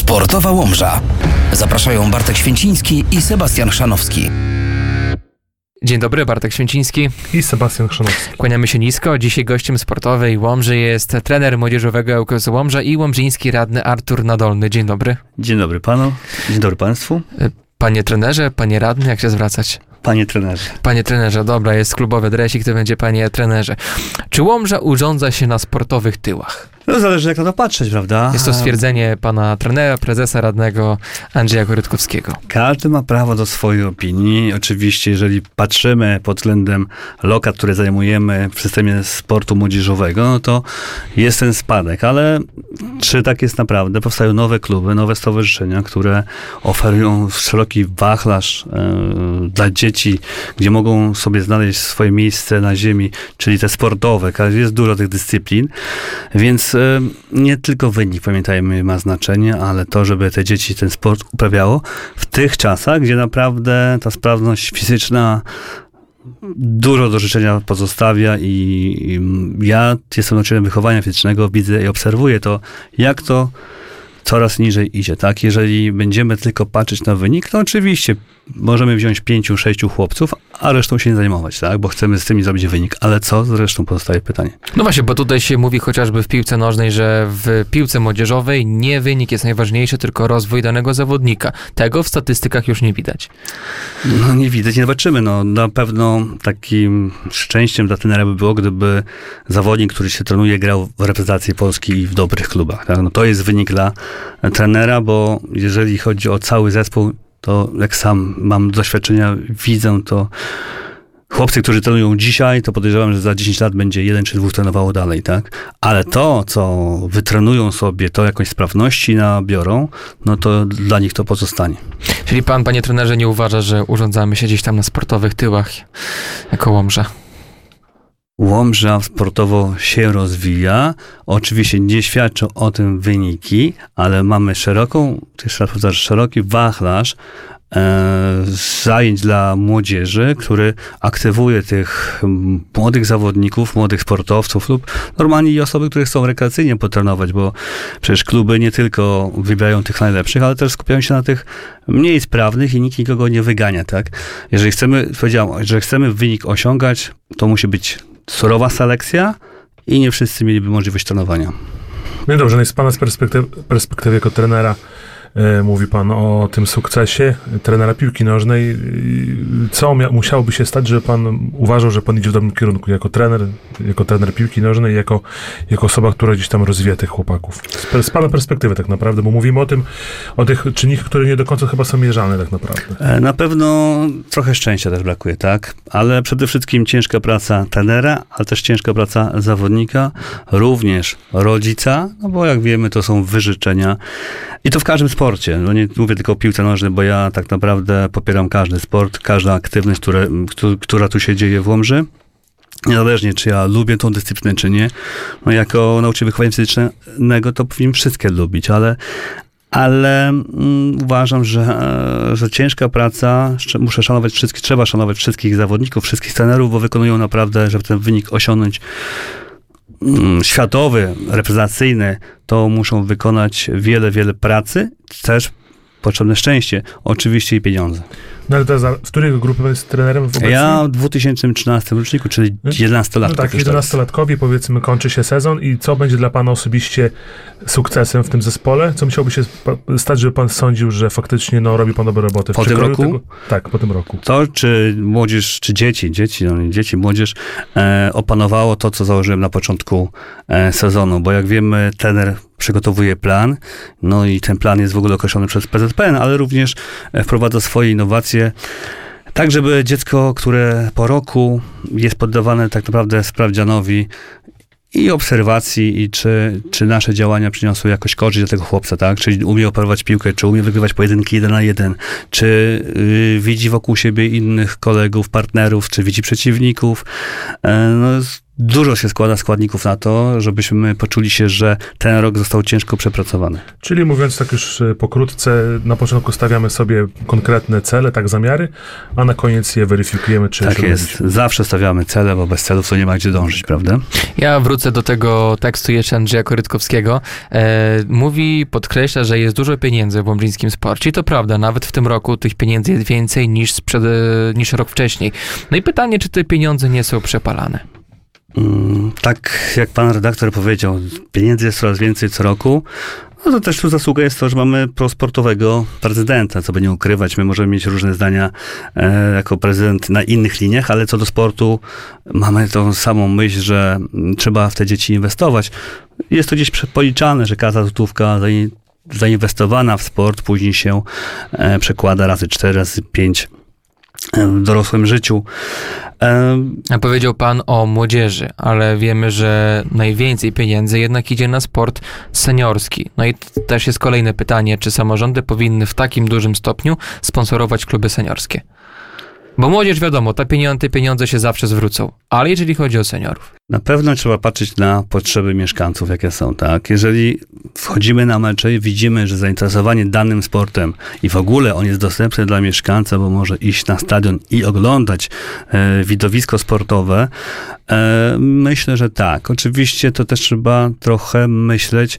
Sportowa Łomża. Zapraszają Bartek Święciński i Sebastian Chrzanowski. Dzień dobry, Bartek Święciński i Sebastian Chrzanowski. Kłaniamy się nisko. Dzisiaj gościem sportowej Łomży jest trener młodzieżowego ŁKS Łomża i łomżyński radny Artur Nadolny. Dzień dobry. Dzień dobry panu, dzień dobry państwu. Panie trenerze, panie radny, jak się zwracać? Panie trenerze. Panie trenerze, dobra, jest klubowy dresik, to będzie panie trenerze. Czy Łomża urządza się na sportowych tyłach? No zależy jak na to patrzeć, prawda? Jest to stwierdzenie pana trenera, prezesa radnego Andrzeja Korytkowskiego. Każdy ma prawo do swojej opinii. Oczywiście, jeżeli patrzymy pod względem lokat, które zajmujemy w systemie sportu młodzieżowego, no to jest ten spadek, ale czy tak jest naprawdę? Powstają nowe kluby, nowe stowarzyszenia, które oferują szeroki wachlarz dla dzieci, gdzie mogą sobie znaleźć swoje miejsce na ziemi, czyli te sportowe. Jest dużo tych dyscyplin, więc nie tylko wynik, pamiętajmy, ma znaczenie, ale to, żeby te dzieci ten sport uprawiało w tych czasach, gdzie naprawdę ta sprawność fizyczna dużo do życzenia pozostawia i ja jestem nauczycielem wychowania fizycznego, widzę i obserwuję to, jak to coraz niżej idzie, tak? Jeżeli będziemy tylko patrzeć na wynik, to oczywiście możemy wziąć 5-6 chłopców, a resztą się nie zajmować, tak? Bo chcemy z tymi zrobić wynik. Ale co z resztą, pozostaje pytanie. No właśnie, bo tutaj się mówi chociażby w piłce nożnej, że w piłce młodzieżowej nie wynik jest najważniejszy, tylko rozwój danego zawodnika. Tego w statystykach już nie widać. No nie widać, nie zobaczymy. No na pewno takim szczęściem dla trenera by było, gdyby zawodnik, który się trenuje, grał w reprezentacji Polski i w dobrych klubach. Tak? No to jest wynik dla trenera, bo jeżeli chodzi o cały zespół, to jak sam mam doświadczenia, widzę to chłopcy, którzy trenują dzisiaj, to podejrzewam, że za 10 lat będzie 1 czy 2 trenowało dalej, tak? Ale to, co wytrenują sobie, to jakąś sprawności nabiorą, no to dla nich to pozostanie. Czyli pan, panie trenerze, nie uważa, że urządzamy się gdzieś tam na sportowych tyłach jako Łomża? Łomża sportowo się rozwija. Oczywiście nie świadczą o tym wyniki, ale mamy szeroki wachlarz zajęć dla młodzieży, który aktywuje tych młodych zawodników, młodych sportowców lub normalnie i osoby, które chcą rekreacyjnie potrenować, bo przecież kluby nie tylko wybierają tych najlepszych, ale też skupiają się na tych mniej sprawnych i nikt nikogo nie wygania, tak? Jeżeli chcemy wynik osiągać, to musi być surowa selekcja i nie wszyscy mieliby możliwość trenowania. No dobrze, no i z pana perspektywy jako trenera mówi pan o tym sukcesie trenera piłki nożnej. Co musiałoby się stać, żeby pan uważał, że pan idzie w dobrym kierunku jako trener piłki nożnej, jako osoba, która gdzieś tam rozwija tych chłopaków? Z pana perspektywy tak naprawdę, bo mówimy o tych czynnikach, które nie do końca chyba są mierzalne tak naprawdę. Na pewno trochę szczęścia też brakuje, tak? Ale przede wszystkim ciężka praca trenera, ale też ciężka praca zawodnika, również rodzica, no bo jak wiemy, to są wyżyczenia. I to w każdym sporcie. No nie mówię tylko o piłce nożnej, bo ja tak naprawdę popieram każdy sport, każda aktywność, która tu się dzieje w Łomży. Niezależnie, czy ja lubię tą dyscyplinę, czy nie. No jako nauczyciel wychowania fizycznego to powinien wszystkie lubić, ale uważam, że ciężka praca, trzeba szanować wszystkich zawodników, wszystkich trenerów, bo wykonują naprawdę, żeby ten wynik osiągnąć światowy, reprezentacyjny, to muszą wykonać wiele pracy, też potrzebne szczęście, oczywiście i pieniądze. No ale teraz, w której grupy jest trenerem obecnie? Ja w 2013 roczniku, czyli 11-latkowie. No tak, 11-latkowie, powiedzmy, kończy się sezon i co będzie dla pana osobiście sukcesem w tym zespole? Co musiałoby się stać, żeby pan sądził, że faktycznie robi pan dobre roboty? Po tym roku? Tak, po tym roku. To, czy młodzież, czy dzieci, młodzież opanowało to, co założyłem na początku sezonu, bo jak wiemy, trener przygotowuje plan, no i ten plan jest w ogóle określony przez PZPN, ale również wprowadza swoje innowacje, tak żeby dziecko, które po roku jest poddawane tak naprawdę sprawdzianowi i obserwacji, i czy nasze działania przyniosły jakoś korzyść dla tego chłopca, tak? Czyli umie operować piłkę, czy umie wygrywać pojedynki 1 na 1, czy widzi wokół siebie innych kolegów, partnerów, czy widzi przeciwników. dużo się składa składników na to, żebyśmy poczuli się, że ten rok został ciężko przepracowany. Czyli mówiąc tak już pokrótce, na początku stawiamy sobie konkretne cele, tak zamiary, a na koniec je weryfikujemy, czy Tak jest. Zawsze stawiamy cele, bo bez celów to nie ma gdzie dążyć, prawda? Ja wrócę do tego tekstu jeszcze Andrzeja Korytkowskiego. Podkreśla, że jest dużo pieniędzy w łomżyńskim sporcie i to prawda, nawet w tym roku tych pieniędzy jest więcej niż rok wcześniej. No i pytanie, czy te pieniądze nie są przepalane? Tak jak pan redaktor powiedział, pieniędzy jest coraz więcej co roku. No to też tu zasługa jest to, że mamy prosportowego prezydenta, co by nie ukrywać. My możemy mieć różne zdania jako prezydent na innych liniach, ale co do sportu mamy tą samą myśl, że trzeba w te dzieci inwestować. Jest to gdzieś policzane, że każda złotówka zainwestowana w sport później się przekłada razy 4, razy 5 w dorosłym życiu. A powiedział pan o młodzieży, ale wiemy, że najwięcej pieniędzy jednak idzie na sport seniorski. No i też jest kolejne pytanie, czy samorządy powinny w takim dużym stopniu sponsorować kluby seniorskie? Bo młodzież, wiadomo, te pieniądze się zawsze zwrócą, ale jeżeli chodzi o seniorów. Na pewno trzeba patrzeć na potrzeby mieszkańców, jakie są, tak? Jeżeli wchodzimy na mecze i widzimy, że zainteresowanie danym sportem i w ogóle on jest dostępny dla mieszkańca, bo może iść na stadion i oglądać widowisko sportowe, myślę, że tak. Oczywiście to też trzeba trochę myśleć,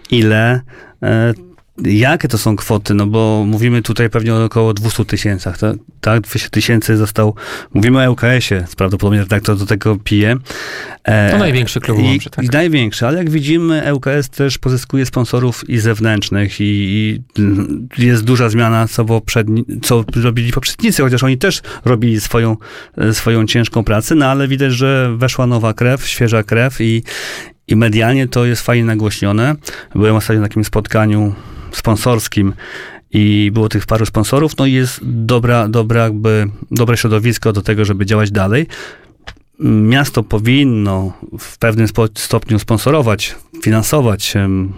jakie to są kwoty, no bo mówimy tutaj pewnie o około 200 tysięcach, tak? 200 tysięcy mówimy o ŁKS-ie, prawdopodobnie redaktor do tego pije. To największy klub Łomży, tak? I największy, ale jak widzimy, ŁKS też pozyskuje sponsorów i zewnętrznych i jest duża zmiana, co robili poprzednicy, chociaż oni też robili swoją ciężką pracę, no ale widać, że weszła nowa krew, świeża krew i medialnie to jest fajnie nagłośnione. Byłem ostatnio na takim spotkaniu sponsorskim i było tych paru sponsorów, no i jest dobre środowisko do tego, żeby działać dalej. Miasto powinno w pewnym stopniu sponsorować, finansować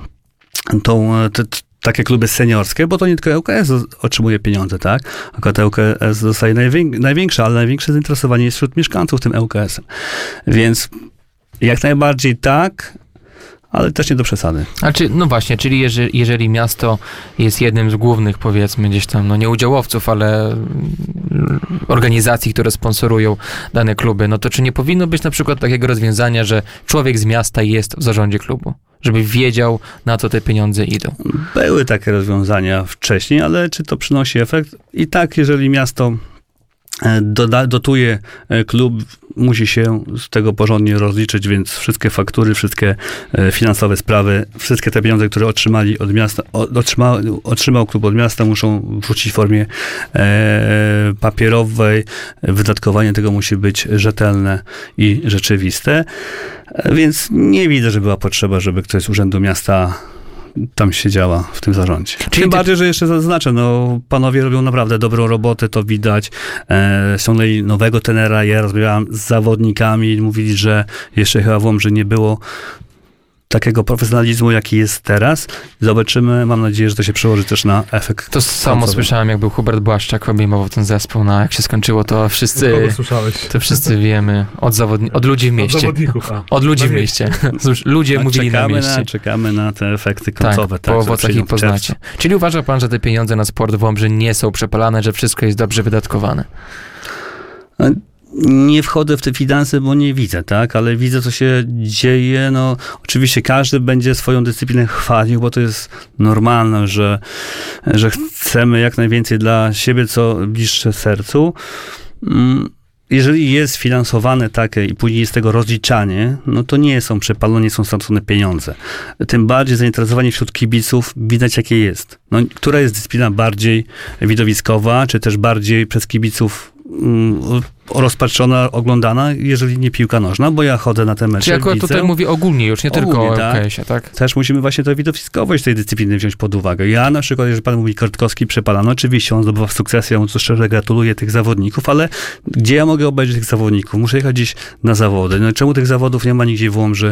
takie kluby seniorskie, bo to nie tylko ŁKS otrzymuje pieniądze, tak? Akurat ŁKS dostaje największe, ale największe zainteresowanie jest wśród mieszkańców tym ŁKS-em. Więc jak najbardziej tak, ale też nie do przesady. No właśnie, czyli jeżeli miasto jest jednym z głównych, powiedzmy, gdzieś tam, no nie udziałowców, ale organizacji, które sponsorują dane kluby, no to czy nie powinno być na przykład takiego rozwiązania, że człowiek z miasta jest w zarządzie klubu? Żeby wiedział, na co te pieniądze idą. Były takie rozwiązania wcześniej, ale czy to przynosi efekt? I tak, jeżeli miasto dotuje klub, musi się z tego porządnie rozliczyć, więc wszystkie faktury, wszystkie finansowe sprawy, wszystkie te pieniądze, które otrzymali od miasta, otrzymał klub od miasta, muszą wrócić w formie papierowej. Wydatkowanie tego musi być rzetelne i rzeczywiste, więc nie widzę, że była potrzeba, żeby ktoś z Urzędu Miasta tam siedziała w tym zarządzie. Tym bardziej, że jeszcze zaznaczę, panowie robią naprawdę dobrą robotę, to widać. Ściągnęli nowego trenera, ja rozmawiałem z zawodnikami i mówili, że jeszcze chyba w Łomży nie było takiego profesjonalizmu, jaki jest teraz. Zobaczymy, mam nadzieję, że to się przełoży też na efekt. To samo słyszałem, jak był Hubert Błaszczak, obejmował ten zespół, jak się skończyło, to wszyscy... Kogo słyszałeś? To wszyscy wiemy, od ludzi w mieście. Od zawodników, Od ludzi w mieście. Ludzie mówili na mieście. Czekamy na te efekty końcowe. Tak, po owocach ich poznacie. Czyli uważa pan, że te pieniądze na sport w Łomży nie są przepalane, że wszystko jest dobrze wydatkowane? Nie wchodzę w te finanse, bo nie widzę, tak? Ale widzę, co się dzieje. Oczywiście każdy będzie swoją dyscyplinę chwalił, bo to jest normalne, że chcemy jak najwięcej dla siebie, co bliższe sercu. Jeżeli jest finansowane takie i później jest tego rozliczanie, to nie są przepalone, nie są stracone pieniądze. Tym bardziej zainteresowanie wśród kibiców widać, jakie jest. Która jest dyscyplina bardziej widowiskowa, czy też bardziej przez kibiców rozpatrzona, oglądana, jeżeli nie piłka nożna, bo ja chodzę na te mecze. Czyli akurat tutaj mówię ogólnie, już nie tylko o ŁKS-ie, tak? Też musimy właśnie tę widowiskowość tej dyscypliny wziąć pod uwagę. Ja na przykład, jeżeli pan mówi Korytkowski przepalano, oczywiście on zdobywa sukcesy, ja mu tu szczerze gratuluję tych zawodników, ale gdzie ja mogę obejrzeć tych zawodników? Muszę jechać gdzieś na zawody. Czemu tych zawodów nie ma nigdzie w Łomży?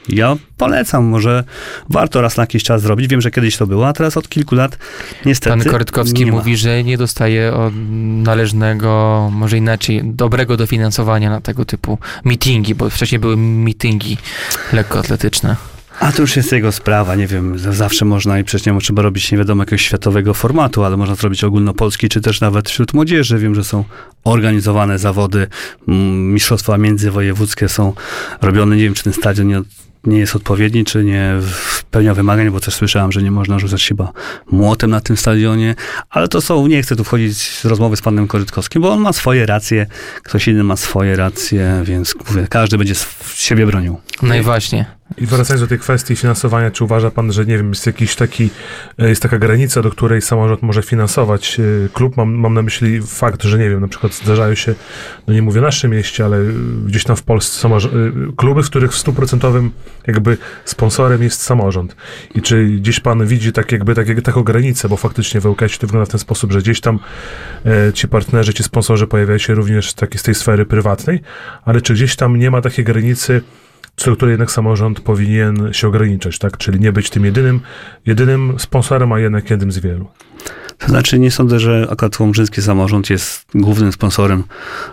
Ja polecam, może warto raz na jakiś czas zrobić. Wiem, że kiedyś to było, a teraz od kilku lat niestety Pan Korytkowski mówi, że nie dostaje należnego, może inaczej, dobrego dofinansowania na tego typu meetingi, bo wcześniej były meetingi lekkoatletyczne. A to już jest jego sprawa, nie wiem, zawsze można i przecież nie trzeba robić nie wiadomo jakiegoś światowego formatu, ale można zrobić ogólnopolski, czy też nawet wśród młodzieży. Wiem, że są organizowane zawody, mistrzostwa międzywojewódzkie są robione, nie wiem, czy ten stadion nie jest odpowiedni, czy nie spełnia wymagań, bo też słyszałem, że nie można rzucać chyba młotem na tym stadionie, ale to są, nie chcę tu wchodzić w rozmowy z panem Korytkowskim, bo on ma swoje racje, ktoś inny ma swoje racje, więc mówię, każdy będzie siebie bronił. No i właśnie. I wracając do tej kwestii finansowania, czy uważa pan, że nie wiem, jest taka granica, do której samorząd może finansować klub? Mam na myśli fakt, że nie wiem, na przykład zdarzają się, no nie mówię w naszym mieście, ale gdzieś tam w Polsce kluby, w których w 100% jakby sponsorem jest samorząd. I czy gdzieś pan widzi taką granicę, bo faktycznie w ŁKS to wygląda w ten sposób, że gdzieś tam ci partnerzy, ci sponsorzy pojawiają się również z tej sfery prywatnej, ale czy gdzieś tam nie ma takiej granicy, co do której jednak samorząd powinien się ograniczać, tak? Czyli nie być tym jedynym sponsorem, a jednak jednym z wielu. To znaczy, nie sądzę, że akurat łomżyński samorząd jest głównym sponsorem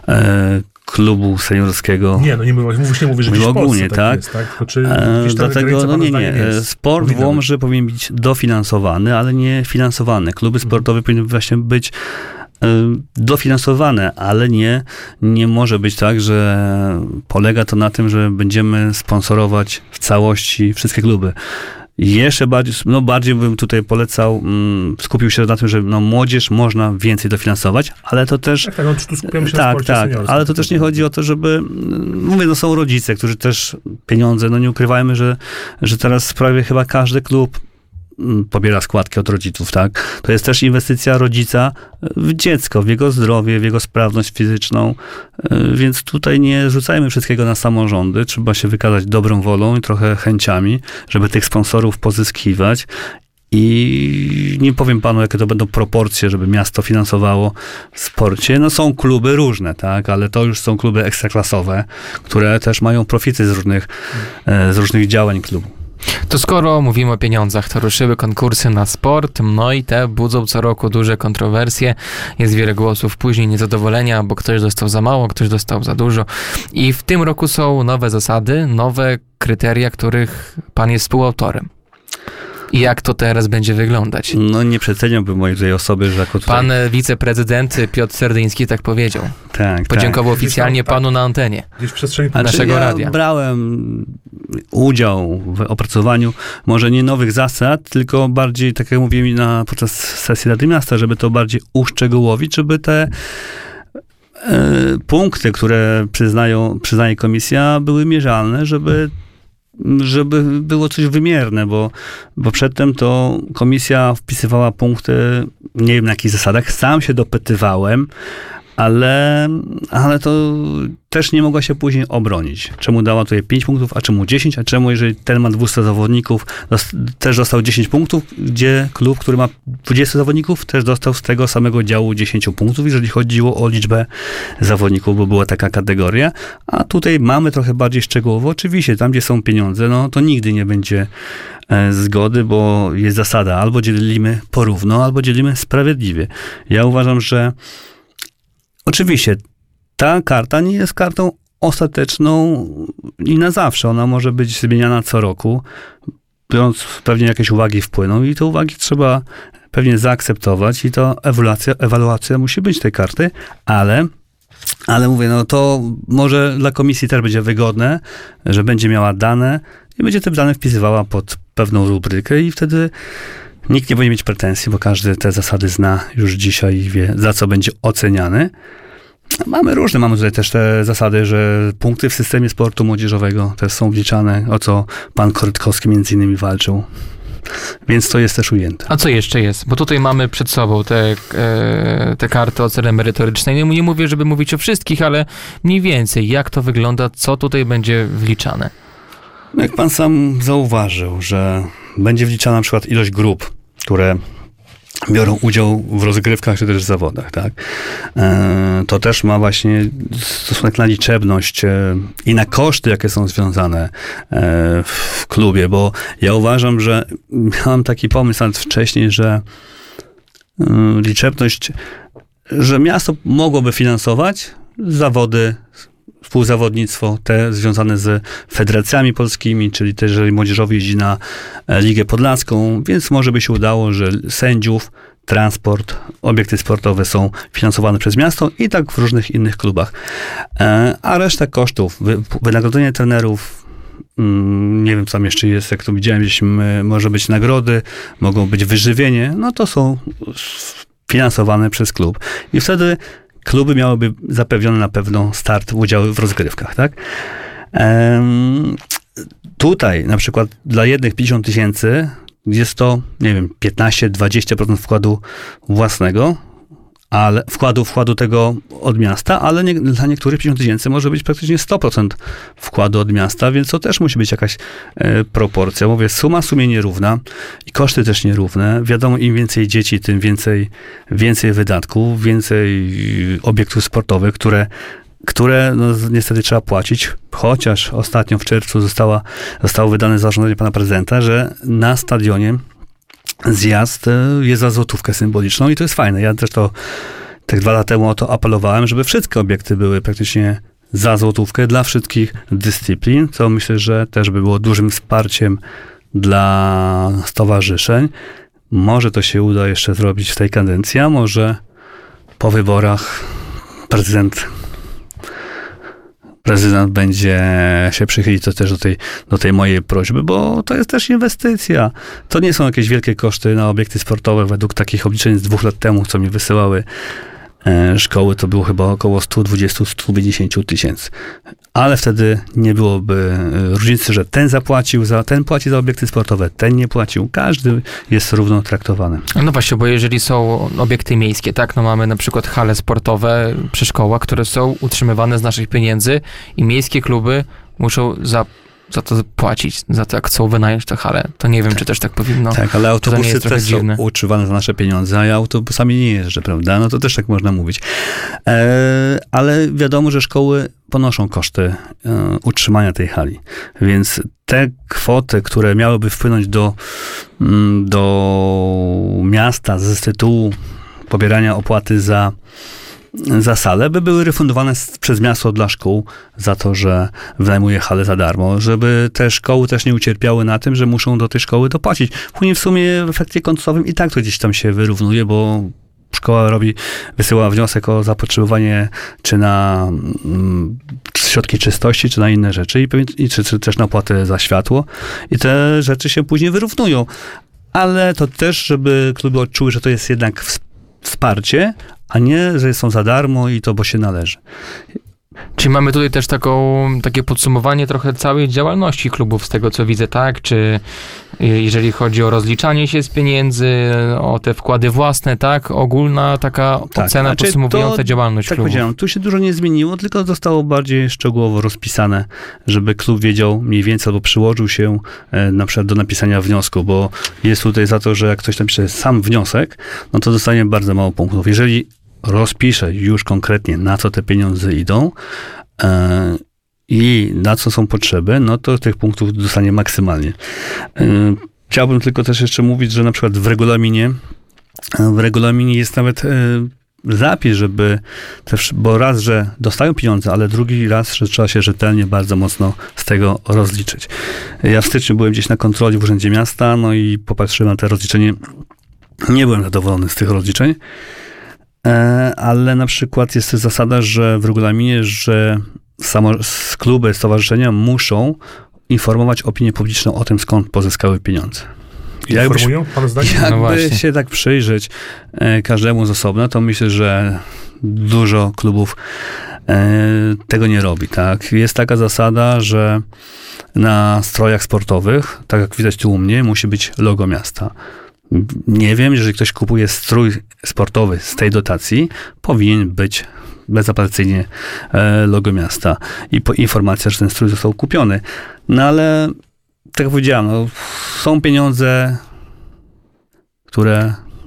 klubu seniorskiego. Nie, no nie mówi, że gdzieś w ogólnie, Polsce tak jest, tak? To czy dlatego, no nie. Sport w Łomży powinien być dofinansowany, ale nie finansowany. Kluby sportowe powinny właśnie być dofinansowane, ale nie może być tak, że polega to na tym, że będziemy sponsorować w całości wszystkie kluby. Jeszcze bardziej bym tutaj polecał, skupił się na tym, że młodzież można więcej dofinansować, ale to też... Tu skupiamy się na sporcie seniorskim. Ale to też nie chodzi o to, żeby... Mówię, są rodzice, którzy też pieniądze, nie ukrywajmy, że teraz prawie chyba każdy klub pobiera składki od rodziców, tak? To jest też inwestycja rodzica w dziecko, w jego zdrowie, w jego sprawność fizyczną, więc tutaj nie rzucajmy wszystkiego na samorządy, trzeba się wykazać dobrą wolą i trochę chęciami, żeby tych sponsorów pozyskiwać. I nie powiem panu, jakie to będą proporcje, żeby miasto finansowało w sporcie. No są kluby różne, tak, ale to już są kluby ekstraklasowe, które też mają profity z różnych działań klubu. To skoro mówimy o pieniądzach, to ruszyły konkursy na sport, no i te budzą co roku duże kontrowersje. Jest wiele głosów później niezadowolenia, bo ktoś dostał za mało, ktoś dostał za dużo. I w tym roku są nowe zasady, nowe kryteria, których pan jest współautorem. I jak to teraz będzie wyglądać? No nie przeceniałbym mojej tej osoby, że jako tutaj... Pan wiceprezydent Piotr Serdyński tak powiedział. Tak. Podziękował oficjalnie panu na antenie. Gdzieś w przestrzeni naszego radia. Brałem udział w opracowaniu może nie nowych zasad, tylko bardziej, tak jak mówiłem podczas sesji Rady Miasta, żeby to bardziej uszczegółowić, żeby te punkty, które przyznaje komisja, były mierzalne, żeby było coś wymierne, bo przedtem to komisja wpisywała punkty, nie wiem na jakich zasadach, sam się dopytywałem, ale to też nie mogła się później obronić. Czemu dała tutaj 5 punktów, a czemu 10, a czemu jeżeli ten ma 200 zawodników, też dostał 10 punktów, gdzie klub, który ma 20 zawodników, też dostał z tego samego działu 10 punktów, jeżeli chodziło o liczbę zawodników, bo była taka kategoria, a tutaj mamy trochę bardziej szczegółowo. Oczywiście, tam gdzie są pieniądze, no to nigdy nie będzie zgody, bo jest zasada, albo dzielimy porówno, albo dzielimy sprawiedliwie. Ja uważam, że oczywiście ta karta nie jest kartą ostateczną i na zawsze. Ona może być zmieniana co roku, biorąc pewnie jakieś uwagi wpłyną i te uwagi trzeba pewnie zaakceptować i to ewaluacja musi być tej karty, ale mówię, no to może dla komisji też będzie wygodne, że będzie miała dane i będzie te dane wpisywała pod pewną rubrykę i wtedy nikt nie będzie mieć pretensji, bo każdy te zasady zna już dzisiaj i wie, za co będzie oceniany. Mamy tutaj też te zasady, że punkty w systemie sportu młodzieżowego też są wliczane, o co pan Korytkowski między innymi walczył. Więc to jest też ujęte. A co jeszcze jest? Bo tutaj mamy przed sobą te karty oceny merytorycznej. Nie mówię, żeby mówić o wszystkich, ale mniej więcej jak to wygląda, co tutaj będzie wliczane? Jak pan sam zauważył, że będzie wliczana na przykład ilość grup, które biorą udział w rozgrywkach czy też w zawodach, tak? To też ma właśnie stosunek na liczebność i na koszty, jakie są związane w klubie, bo ja uważam, że miałem taki pomysł nawet wcześniej, że liczebność, że miasto mogłoby finansować zawody, współzawodnictwo, te związane z federacjami polskimi, czyli też jeżeli młodzieżowi jeździ na Ligę Podlaską, więc może by się udało, że sędziów, transport, obiekty sportowe są finansowane przez miasto i tak w różnych innych klubach. A reszta kosztów, wynagrodzenie trenerów, nie wiem, co tam jeszcze jest, jak to widziałem, gdzieś może być nagrody, mogą być wyżywienie, no to są finansowane przez klub. I wtedy kluby miałyby zapewniony na pewno start, udział w rozgrywkach, tak? Tutaj na przykład dla jednych 50 000 jest to, nie wiem, 15-20% wkładu własnego, ale wkładu tego od miasta, ale dla niektórych 50 000 może być praktycznie 100% wkładu od miasta, więc to też musi być jakaś proporcja. Mówię, suma sumie nierówna i koszty też nierówne. Wiadomo, im więcej dzieci, tym więcej wydatków, więcej obiektów sportowych, które no, niestety trzeba płacić, chociaż ostatnio w czerwcu zostało wydane zarządzenie pana prezydenta, że na stadionie zjazd jest za złotówkę symboliczną i to jest fajne. Ja też to tak 2 lata temu o to apelowałem, żeby wszystkie obiekty były praktycznie za złotówkę dla wszystkich dyscyplin, co myślę, że też by było dużym wsparciem dla stowarzyszeń. Może to się uda jeszcze zrobić w tej kadencji, a może po wyborach prezydent będzie się przychylić też do tej mojej prośby, bo to jest też inwestycja. To nie są jakieś wielkie koszty na obiekty sportowe. Według takich obliczeń z 2 lat temu, co mi wysyłały szkoły, to było chyba około 120-150 tysięcy. Ale wtedy nie byłoby różnicy, że ten płaci za obiekty sportowe, ten nie płacił. Każdy jest równo traktowany. No właśnie, bo jeżeli są obiekty miejskie, tak, no mamy na przykład hale sportowe przy szkołach, które są utrzymywane z naszych pieniędzy i miejskie kluby muszą za to płacić, za to, jak chcą wynająć tę halę. To nie wiem, czy też tak powinno. Tak, ale autobusy też dziwne. są utrzymane za nasze pieniądze, a ja autobusami nie jeżdżę, prawda? No to też tak można mówić. Ale wiadomo, że szkoły ponoszą koszty utrzymania tej hali. Więc te kwoty, które miałyby wpłynąć do miasta z tytułu pobierania opłaty za salę, by były refundowane przez miasto dla szkół za to, że wynajmuje halę za darmo, żeby te szkoły też nie ucierpiały na tym, że muszą do tej szkoły dopłacić. Później w sumie w efekcie końcowym i tak to gdzieś tam się wyrównuje, bo szkoła wysyła wniosek o zapotrzebowanie czy na środki czystości, czy na inne rzeczy, czy też na opłatę za światło i te rzeczy się później wyrównują. Ale to też, żeby kluby odczuły, że to jest jednak wsparcie, a nie, że są za darmo i to, bo się należy. Czyli mamy tutaj też takie podsumowanie trochę całej działalności klubów, z tego co widzę, tak? Czy jeżeli chodzi o rozliczanie się z pieniędzy, o te wkłady własne, tak? Ogólna taka ocena podsumowująca działalność klubów. Tak powiedziałem, tu się dużo nie zmieniło, tylko zostało bardziej szczegółowo rozpisane, żeby klub wiedział mniej więcej, albo przyłożył się na przykład do napisania wniosku, bo jest tutaj za to, że jak ktoś napisze sam wniosek, no to dostanie bardzo mało punktów. Jeżeli rozpisze już konkretnie, na co te pieniądze idą i na co są potrzeby, no to tych punktów dostanie maksymalnie. Chciałbym tylko też jeszcze mówić, że na przykład w regulaminie jest nawet zapis, żeby bo raz, że dostają pieniądze, ale drugi raz, że trzeba się rzetelnie, bardzo mocno z tego rozliczyć. Ja w styczniu byłem gdzieś na kontroli w Urzędzie Miasta, no i popatrzyłem na te rozliczenie. Nie byłem zadowolony z tych rozliczeń, ale na przykład jest też zasada, że w regulaminie, że kluby, stowarzyszenia muszą informować opinię publiczną o tym, skąd pozyskały pieniądze. Informują pan zdaniem? Jakby się tak przyjrzeć każdemu z osobna, to myślę, że dużo klubów tego nie robi. Tak? Jest taka zasada, że na strojach sportowych, tak jak widać tu u mnie, musi być logo miasta. Nie wiem, jeżeli ktoś kupuje strój sportowy z tej dotacji, powinien być bezapelacyjnie logo miasta i informacja, że ten strój został kupiony. No ale, tak jak powiedziałem, no, są pieniądze, które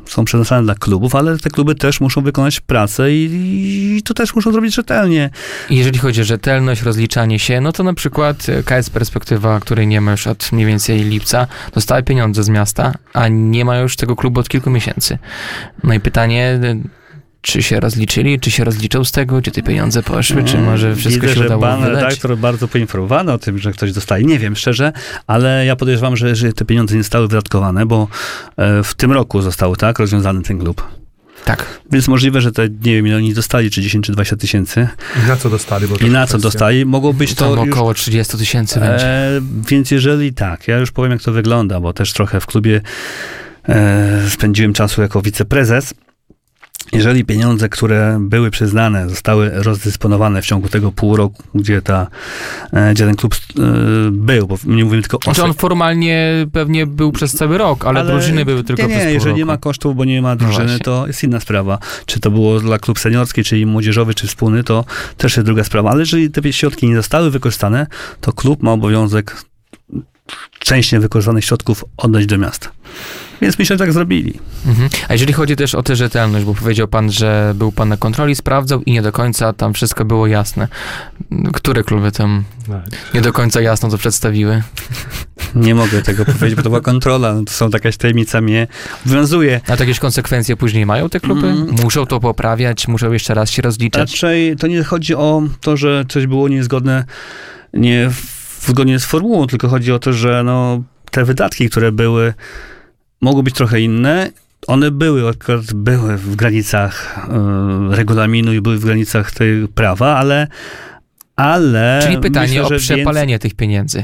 są przeznaczane dla klubów, ale te kluby też muszą wykonać pracę i to też muszą zrobić rzetelnie. I jeżeli chodzi o rzetelność, rozliczanie się, no to na przykład KS Perspektywa, której nie ma już od mniej więcej lipca, dostała pieniądze z miasta, a nie ma już tego klubu od kilku miesięcy. No i pytanie, czy się rozliczyli, czy się rozliczą z tego, gdzie te pieniądze poszły, czy może wszystko Widzę, się udało że pan wydać? redaktor bardzo poinformowany o tym, że ktoś dostaje. Nie wiem, szczerze, ale ja podejrzewam, że te pieniądze nie zostały wydatkowane, bo w tym roku został rozwiązany ten klub. Tak. Więc możliwe, że te, nie wiem, ile oni dostali, czy 10, czy 20 tysięcy. I na co dostali? Bo to I na co kwestia. dostali? Mogło być Tam to około 30 tysięcy będzie. Więc jeżeli tak, ja już powiem, jak to wygląda, bo też trochę w klubie spędziłem czasu jako wiceprezes. Jeżeli pieniądze, które były przyznane, zostały rozdysponowane w ciągu tego pół roku, gdzie ten klub był, bo nie mówimy tylko o... Znaczy on formalnie pewnie był przez cały rok, ale drużyny były tylko przez pół jeżeli roku. nie ma kosztów, bo nie ma drużyny, właśnie. to jest inna sprawa. Czy to było dla klub seniorski, czyli młodzieżowy, czy wspólny, to też jest druga sprawa. Ale jeżeli te środki nie zostały wykorzystane, to klub ma obowiązek część niewykorzystanych środków oddać do miasta. Więc myślę, że tak zrobili. Mhm. A jeżeli chodzi też o tę rzetelność, bo powiedział pan, że był pan na kontroli, sprawdzał i nie do końca tam wszystko było jasne. Które kluby tam nie do końca jasno to przedstawiły? Nie mogę tego powiedzieć, bo to była kontrola. No to są jakaś tajemnica, mnie obowiązuje. A to jakieś konsekwencje później mają te kluby? Muszą to poprawiać, muszą jeszcze raz się rozliczać? Raczej to nie chodzi o to, że coś było niezgodne, zgodnie z formułą, tylko chodzi o to, że te wydatki, które były, mogły być trochę inne. One były w granicach regulaminu i były w granicach tego prawa, ale Czyli pytanie myślę, o że przepalenie tych pieniędzy.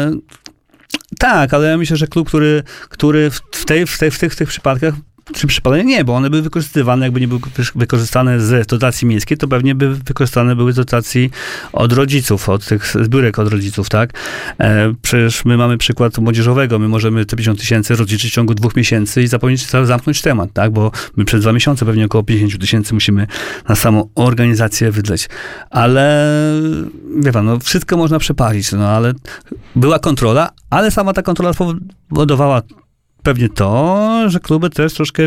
Tak, ale ja myślę, że klub, który w tych przypadkach, czy przypalenie nie, bo one były wykorzystywane, jakby nie były wykorzystane z dotacji miejskiej, to pewnie by wykorzystane były z dotacji od rodziców, od tych zbiórek od rodziców, tak? Przecież my mamy przykład młodzieżowego, my możemy te 50 tysięcy rozliczyć w ciągu 2 miesięcy i zamknąć temat, tak? Bo my przez 2 miesiące pewnie około 50 tysięcy musimy na samą organizację wydać. Ale wie pan, wszystko można przepalić, ale była kontrola, ale sama ta kontrola spowodowała pewnie to, że kluby też troszkę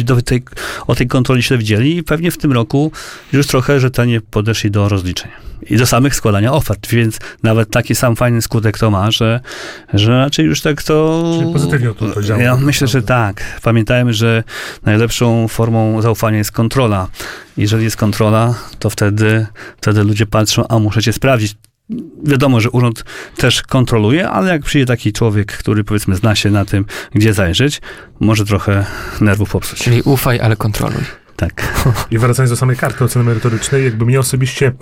o tej kontroli się widzieli i pewnie w tym roku już trochę rzetelnie podeszli do rozliczeń i do samych składania ofert, więc nawet taki sam fajny skutek to ma, że raczej już tak to... Czyli pozytywnie to działa. Ja myślę, że tak. Pamiętajmy, że najlepszą formą zaufania jest kontrola. Jeżeli jest kontrola, to wtedy ludzie patrzą, a muszę cię sprawdzić. Wiadomo, że urząd też kontroluje, ale jak przyjdzie taki człowiek, który powiedzmy zna się na tym, gdzie zajrzeć, może trochę nerwów popsuć. Czyli ufaj, ale kontroluj. Tak. I wracając do samej karty oceny merytorycznej, jakby mnie osobiście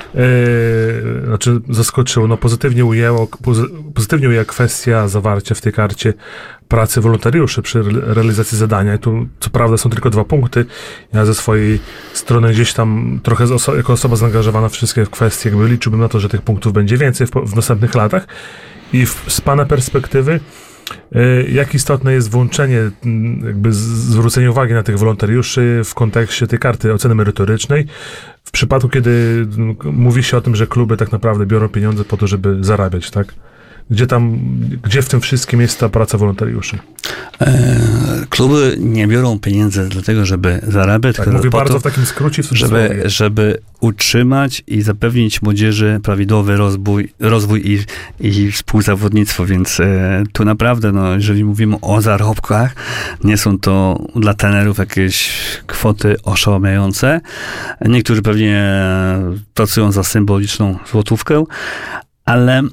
zaskoczyło, pozytywnie ujęła kwestia zawarcia w tej karcie pracy wolontariuszy przy realizacji zadania. I tu co prawda są tylko 2 punkty. Ja ze swojej strony gdzieś tam trochę jako osoba zaangażowana w wszystkie kwestie, jakby liczyłbym na to, że tych punktów będzie więcej w następnych latach. I z pana perspektywy, jak istotne jest włączenie, jakby zwrócenie uwagi na tych wolontariuszy w kontekście tej karty oceny merytorycznej, w przypadku, kiedy mówi się o tym, że kluby tak naprawdę biorą pieniądze po to, żeby zarabiać, tak? Gdzie w tym wszystkim jest ta praca wolontariuszy? Kluby nie biorą pieniędzy dlatego, żeby zarabiać, Tak, tylko mówię po bardzo to, w takim skrócie, żeby utrzymać i zapewnić młodzieży prawidłowy rozwój i współzawodnictwo, więc tu naprawdę, jeżeli mówimy o zarobkach, nie są to dla trenerów jakieś kwoty oszałamiające. Niektórzy pewnie pracują za symboliczną złotówkę, ale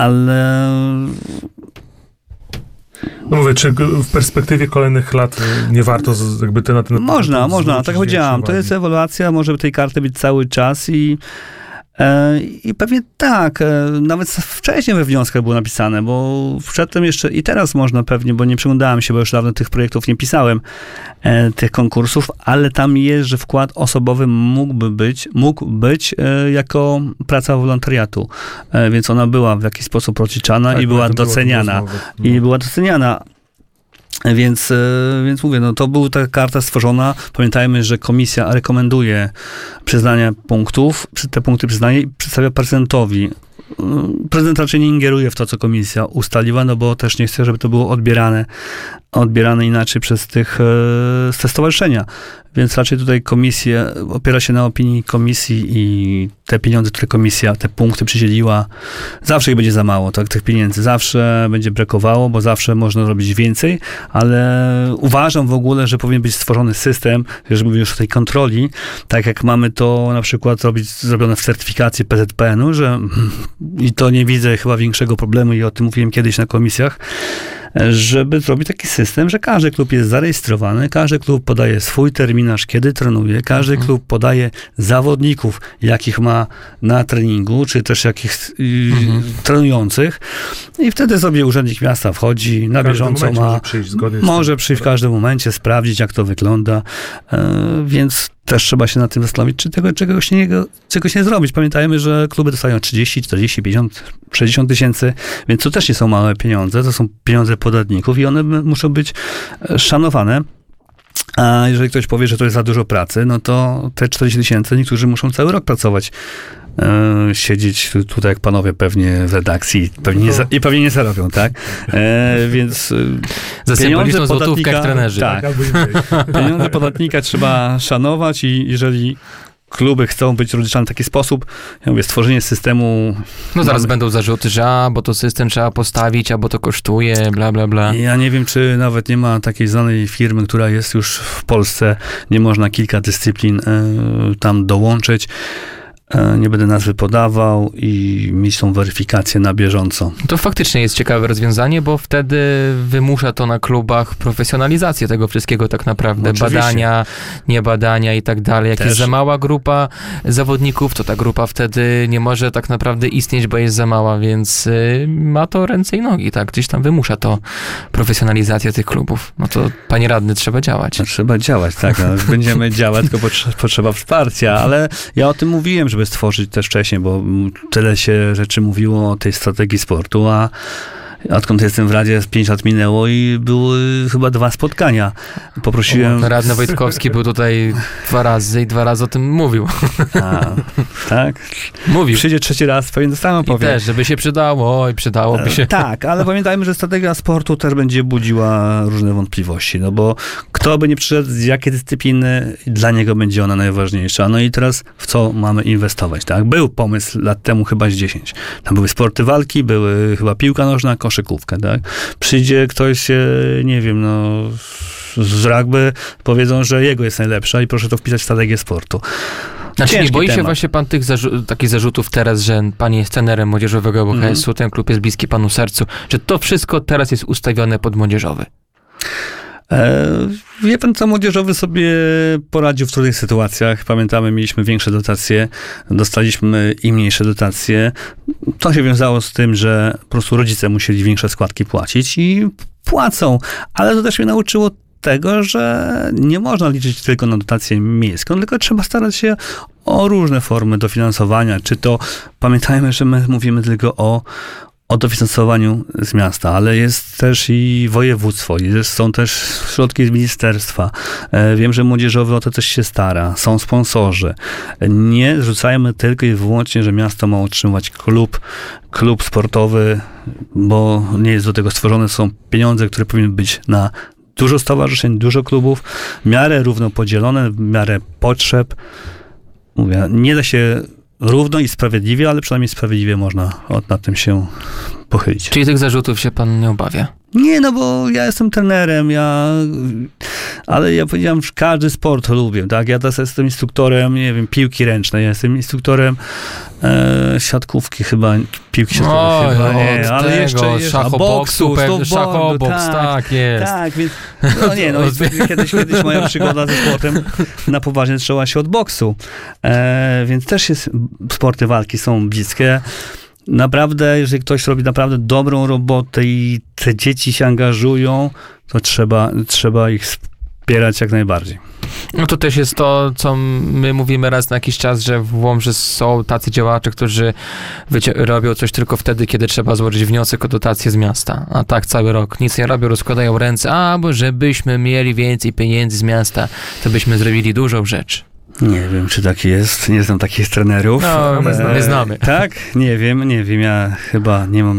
mówię, czy w perspektywie kolejnych lat nie warto jakby na ten... Można, tak powiedziałam. To jest ewaluacja, może tej karty być cały czas i pewnie tak, nawet wcześniej we wnioskach było napisane, bo przedtem jeszcze i teraz można pewnie, bo nie przyglądałem się, bo już dawno tych projektów nie pisałem, tych konkursów, ale tam jest, że wkład osobowy mógł być jako praca wolontariatu, więc ona była w jakiś sposób rozliczana i była doceniana. Więc mówię, to była ta karta stworzona. Pamiętajmy, że komisja rekomenduje przyznanie punktów, te punkty przyznaje i przedstawia prezydentowi. Prezydent raczej nie ingeruje w to, co komisja ustaliła, bo też nie chce, żeby to było odbierane odbierane inaczej przez te stowarzyszenia. Więc raczej tutaj komisja opiera się na opinii komisji i te pieniądze, które komisja, te punkty przydzieliła, zawsze ich będzie za mało, tak, tych pieniędzy. Zawsze będzie brakowało, bo zawsze można robić więcej, ale uważam w ogóle, że powinien być stworzony system, jeżeli mówię już o tej kontroli, tak jak mamy to na przykład zrobione w certyfikacji PZPN-u, że i to nie widzę chyba większego problemu i o tym mówiłem kiedyś na komisjach, żeby zrobić taki system, że każdy klub jest zarejestrowany, każdy klub podaje swój terminarz, kiedy trenuje, każdy klub podaje zawodników, jakich ma na treningu, czy też jakich trenujących i wtedy sobie urzędnik miasta wchodzi, na bieżąco może przyjść w każdym momencie, sprawdzić, jak to wygląda, więc też trzeba się nad tym zastanowić, czy tego czegoś nie zrobić. Pamiętajmy, że kluby dostają 30, 40, 50, 60 tysięcy, więc to też nie są małe pieniądze, to są pieniądze podatników i one muszą być szanowane. A jeżeli ktoś powie, że to jest za dużo pracy, no to te 40 tysięcy niektórzy muszą cały rok pracować. Siedzieć tutaj jak panowie pewnie w redakcji i pewnie nie zarobią, tak? Więc za symboliczną złotówkę jak trenerzy. Tak, pieniądze podatnika trzeba szanować i jeżeli kluby chcą być rozliczane w taki sposób, ja mówię, stworzenie systemu... No zaraz będą zarzuty, że bo to system trzeba postawić, bo to kosztuje, bla, bla, bla. Ja nie wiem, czy nawet nie ma takiej znanej firmy, która jest już w Polsce, nie można kilka dyscyplin tam dołączyć. Nie będę nazwy podawał i mieć tą weryfikację na bieżąco. To faktycznie jest ciekawe rozwiązanie, bo wtedy wymusza to na klubach profesjonalizację tego wszystkiego tak naprawdę. Oczywiście. Badania, niebadania i tak dalej. Jak jest za mała grupa zawodników, to ta grupa wtedy nie może tak naprawdę istnieć, bo jest za mała, więc ma to ręce i nogi, tak? Gdzieś tam wymusza to profesjonalizację tych klubów. No to, panie radny, trzeba działać. No, trzeba działać, tak. No, będziemy działać, tylko potrzeba wsparcia, ale ja o tym mówiłem, żeby stworzyć też wcześniej, bo tyle się rzeczy mówiło o tej strategii sportu, a odkąd jestem w Radzie, 5 lat minęło i były chyba 2 spotkania. Poprosiłem... Radny Wojtkowski był tutaj 2 razy i 2 razy o tym mówił. Tak? Mówił. Przyjdzie 3 raz, pewnie samo powie. I też, żeby się przydało i przydałoby się. Tak, ale pamiętajmy, że strategia sportu też będzie budziła różne wątpliwości, no bo kto by nie przyszedł, z jakiej dyscypliny, dla niego będzie ona najważniejsza. No i teraz w co mamy inwestować, tak? Był pomysł lat temu chyba z 10. Tam były sporty walki, były chyba piłka nożna, koszykówkę, tak? Przyjdzie ktoś, nie wiem, no z rugby, powiedzą, że jego jest najlepsza i proszę to wpisać w strategię sportu. Znaczy nie boi się właśnie pan tych takich zarzutów teraz, że pan jest trenerem młodzieżowego ŁKS-u, ten klub jest bliski panu sercu, że to wszystko teraz jest ustawione pod młodzieżowy? Wie pan co, młodzieżowy sobie poradził w trudnych sytuacjach. Pamiętamy, mieliśmy większe dotacje, dostaliśmy i mniejsze dotacje. To się wiązało z tym, że po prostu rodzice musieli większe składki płacić i płacą, ale to też mnie nauczyło tego, że nie można liczyć tylko na dotację miejską, tylko trzeba starać się o różne formy dofinansowania, czy to, pamiętajmy, że my mówimy tylko o dofinansowaniu z miasta, ale jest też i województwo, są też środki z ministerstwa. Wiem, że młodzieżowy o to też się stara, są sponsorzy. Nie zrzucajmy tylko i wyłącznie, że miasto ma utrzymywać klub sportowy, bo nie jest do tego stworzone, są pieniądze, które powinny być na dużo stowarzyszeń, dużo klubów, w miarę równo podzielone, w miarę potrzeb. Mówię, nie da się równo i sprawiedliwie, ale przynajmniej sprawiedliwie można nad tym się pochylić. Czyli tych zarzutów się pan nie obawia? Nie, no bo ja jestem trenerem, ale ja powiedziałem, że każdy sport lubię, tak? Ja teraz jestem instruktorem, nie wiem, piłki ręcznej, ja jestem instruktorem siatkówki chyba, piłki siatkowej chyba, nie, ale jeszcze szachoboksu, tak jest. Tak, więc, no nie, no kiedyś moja przygoda ze sportem na poważnie zaczęła się od boksu, więc też jest, sporty walki są bliskie. Naprawdę, jeżeli ktoś robi naprawdę dobrą robotę i te dzieci się angażują, to trzeba ich wspierać jak najbardziej. No to też jest to, co my mówimy raz na jakiś czas, że w Łomży są tacy działacze, którzy robią coś tylko wtedy, kiedy trzeba złożyć wniosek o dotację z miasta. A tak cały rok nic nie robią, rozkładają ręce, bo żebyśmy mieli więcej pieniędzy z miasta, to byśmy zrobili dużą rzecz. Nie wiem, czy tak jest. Nie znam takich trenerów. No, my znamy. Tak? Nie wiem. Ja chyba nie mam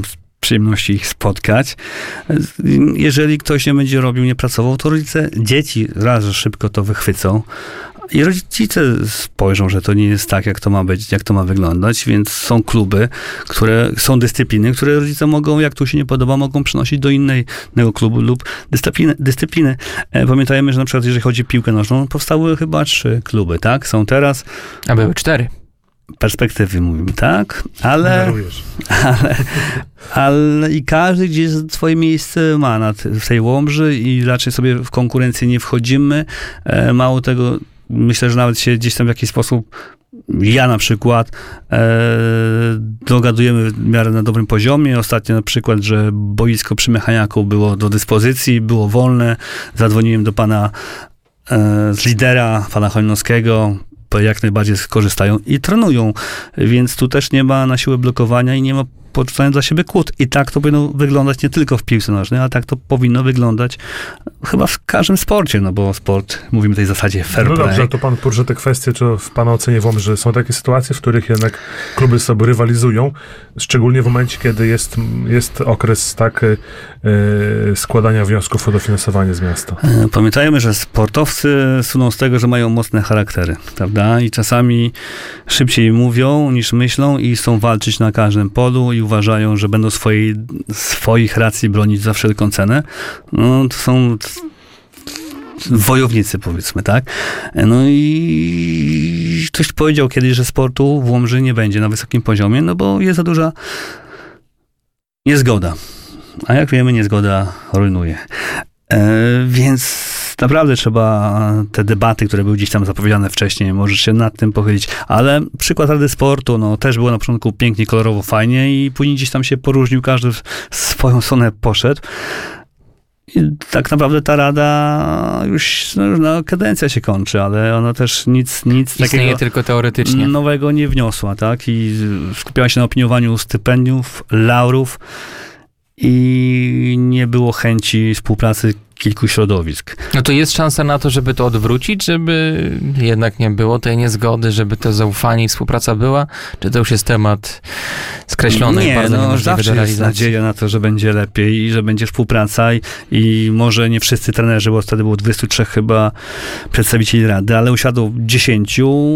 przyjemności ich spotkać. Jeżeli ktoś nie będzie robił, nie pracował, to rodzice, dzieci raz, że szybko to wychwycą. I rodzice spojrzą, że to nie jest tak, jak to ma być, jak to ma wyglądać, więc są kluby, są dyscypliny, które rodzice mogą, jak tu się nie podoba, mogą przenosić do innego klubu lub dyscypliny. Pamiętajmy, że na przykład, jeżeli chodzi o piłkę nożną, powstały chyba 3 kluby, tak? Są teraz... A były 4. Perspektywy mówimy, tak? Ale i każdy gdzieś swoje miejsce ma w tej Łomży i raczej sobie w konkurencję nie wchodzimy. Mało tego, myślę, że nawet się gdzieś tam w jakiś sposób, ja na przykład, dogadujemy w miarę na dobrym poziomie. Ostatnio na przykład, że boisko przy Mechaniaku było do dyspozycji, było wolne. Zadzwoniłem do pana z lidera, pana Cholinowskiego, jak najbardziej skorzystają i trenują, więc tu też nie ma na siłę blokowania i nie ma podrzucania dla siebie kłód. I tak to powinno wyglądać nie tylko w piłce nożnej, ale tak to powinno wyglądać chyba w każdym sporcie, no bo sport, mówimy o tej zasadzie fair play. No dobrze, to pan porusza te kwestie, czy w pana ocenie w Łomży są takie sytuacje, w których jednak kluby sobie rywalizują, szczególnie w momencie, kiedy jest okres składania wniosków o dofinansowanie z miasta. Pamiętajmy, że sportowcy słyną z tego, że mają mocne charaktery, prawda? I czasami szybciej mówią niż myślą i chcą walczyć na każdym polu i uważają, że będą swoich racji bronić za wszelką cenę. No, to są wojownicy, powiedzmy, tak? No i ktoś powiedział kiedyś, że sportu w Łomży nie będzie na wysokim poziomie, no bo jest za duża niezgoda. A jak wiemy, niezgoda rujnuje. Więc naprawdę trzeba te debaty, które były gdzieś tam zapowiedziane wcześniej, możesz się nad tym pochylić. Ale przykład Rady Sportu, no też było na początku pięknie, kolorowo, fajnie i później gdzieś tam się poróżnił, każdy w swoją stronę poszedł. I tak naprawdę ta rada już, kadencja się kończy, ale ona też nic takiego tylko teoretycznie nowego nie wniosła, tak? I skupiała się na opiniowaniu stypendiów, laurów i nie było chęci współpracy kilku środowisk. No to jest szansa na to, żeby to odwrócić, żeby jednak nie było tej niezgody, żeby to zaufanie i współpraca była? Czy to już jest temat skreślony i bardzo niemożliwy zawsze do realizacji? Jest nadzieja na to, że będzie lepiej i że będzie współpraca i może nie wszyscy trenerzy, bo wtedy było 23 chyba przedstawicieli rady, ale usiadło 10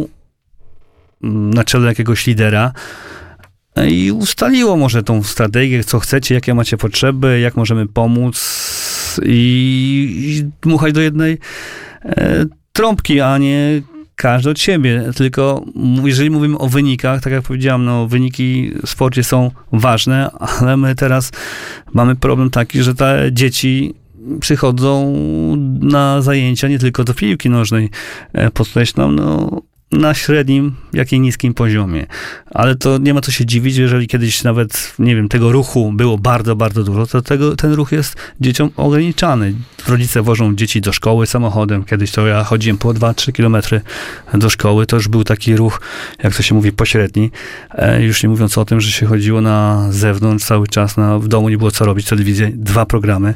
na czele jakiegoś lidera i ustaliło może tą strategię, co chcecie, jakie macie potrzeby, jak możemy pomóc i dmuchać do jednej trąbki, a nie każdy od siebie. Tylko jeżeli mówimy o wynikach, tak jak powiedziałam, no wyniki w sporcie są ważne, ale my teraz mamy problem taki, że te dzieci przychodzą na zajęcia nie tylko do piłki nożnej, podkreślam, na średnim, jak i niskim poziomie. Ale to nie ma co się dziwić, jeżeli kiedyś nawet, nie wiem, tego ruchu było bardzo, bardzo dużo, to ten ruch jest dzieciom ograniczany. Rodzice wożą dzieci do szkoły samochodem. Kiedyś to ja chodziłem po 2-3 kilometry do szkoły. To już był taki ruch, jak to się mówi, pośredni. Już nie mówiąc o tym, że się chodziło na zewnątrz cały czas, w domu nie było co robić, telewizja, 2 programy.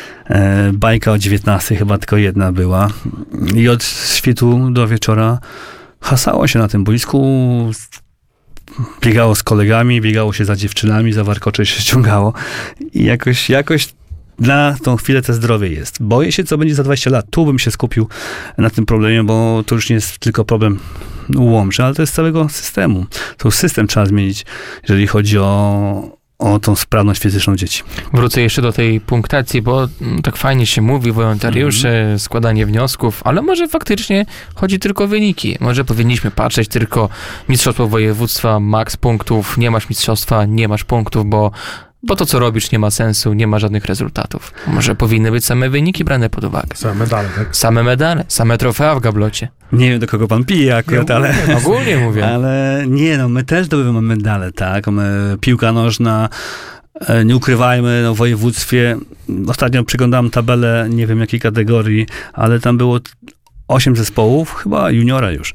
Bajka o 19 chyba tylko jedna była. I od świtu do wieczora hasało się na tym boisku, biegało z kolegami, biegało się za dziewczynami, za warkocze się ściągało i jakoś na tą chwilę to zdrowie jest. Boję się, co będzie za 20 lat. Tu bym się skupił na tym problemie, bo to już nie jest tylko problem Łomży, ale to jest całego systemu. To system trzeba zmienić, jeżeli chodzi o tą sprawność fizyczną dzieci. Wrócę jeszcze do tej punktacji, bo tak fajnie się mówi, wolontariusze, składanie wniosków, ale może faktycznie chodzi tylko o wyniki. Może powinniśmy patrzeć tylko mistrzostwo województwa, maks punktów, nie masz mistrzostwa, nie masz punktów, bo to, co robisz, nie ma sensu, nie ma żadnych rezultatów. Może powinny być same wyniki brane pod uwagę. Same medale, tak? Same medale, same trofea w gablocie. Nie wiem, do kogo pan pije akurat, ale... Ogólnie mówię. Ale nie, my też zdobywamy medale, tak? Piłka nożna, nie ukrywajmy, w województwie, ostatnio przeglądałem tabelę, nie wiem jakiej kategorii, ale tam było 8 zespołów, chyba juniora już.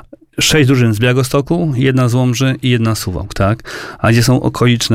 6 drużyn z Białegostoku, 1 z Łomży i 1 z Suwałk, tak? A gdzie są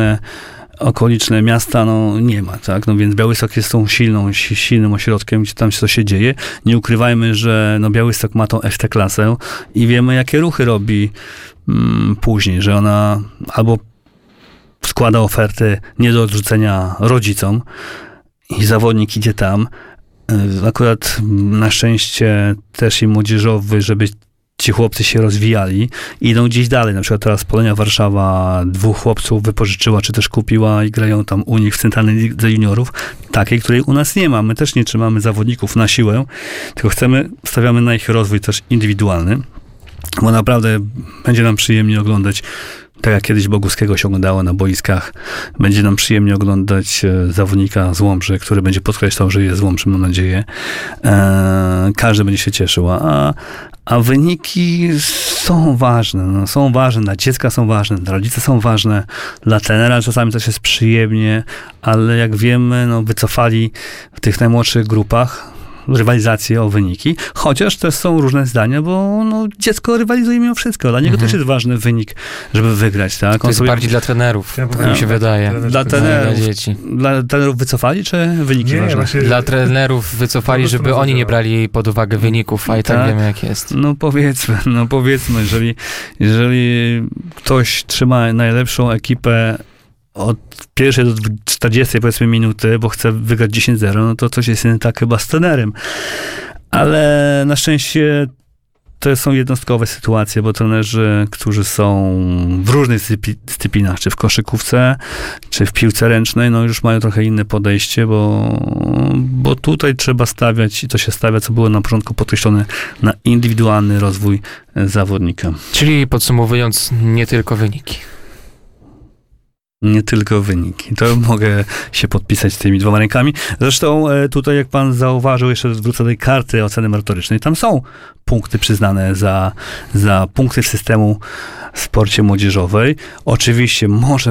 okoliczne miasta, nie ma, tak? Więc Białystok jest tą silnym ośrodkiem, gdzie tam się dzieje. Nie ukrywajmy, że Białystok ma tą Ekstraklasę i wiemy, jakie ruchy robi później, że ona albo składa oferty nie do odrzucenia rodzicom i zawodnik idzie tam. Akurat na szczęście też i młodzieżowy, żeby ci chłopcy się rozwijali i idą gdzieś dalej. Na przykład teraz Polonia Warszawa 2 chłopców wypożyczyła, czy też kupiła i grają tam u nich w centralnej lidze juniorów, takiej, której u nas nie ma. My też nie trzymamy zawodników na siłę, tylko stawiamy na ich rozwój też indywidualny, bo naprawdę będzie nam przyjemnie oglądać, tak jak kiedyś Boguskiego się oglądało na boiskach. Będzie nam przyjemnie oglądać zawodnika z Łomży, który będzie podkreślał, że jest z Łomży, mam nadzieję. Każdy będzie się cieszył. A wyniki są ważne. No, są ważne, dla dziecka są ważne, dla rodzica są ważne, dla trenera czasami też jest przyjemnie, ale jak wiemy, no, wycofali w tych najmłodszych grupach rywalizację o wyniki, chociaż też są różne zdania, bo no, dziecko rywalizuje mimo wszystko. Dla niego też jest ważny wynik, żeby wygrać. Tak? To jest bardziej dla trenerów, mi się wydaje. Dla trenerów wycofali, czy wyniki ważne? Właśnie, dla trenerów wycofali, żeby oni nie brali pod uwagę wyników, a i tak wiemy, jak jest. No powiedzmy, jeżeli ktoś trzyma najlepszą ekipę od pierwszej do 40 powiedzmy minuty, bo chce wygrać 10-0, no to coś jest nie tak chyba z trenerem. Ale na szczęście to są jednostkowe sytuacje, bo trenerzy, którzy są w różnych dyscyplinach, czy w koszykówce, czy w piłce ręcznej, no już mają trochę inne podejście, bo tutaj trzeba stawiać, i to się stawia, co było na początku podkreślone, na indywidualny rozwój zawodnika. Czyli podsumowując, nie tylko wyniki. Nie tylko wyniki. To mogę się podpisać tymi 2 rękami. Zresztą tutaj, jak pan zauważył, jeszcze wrócę do tej karty oceny merytorycznej, tam są punkty przyznane za punkty systemu w sporcie młodzieżowej. Oczywiście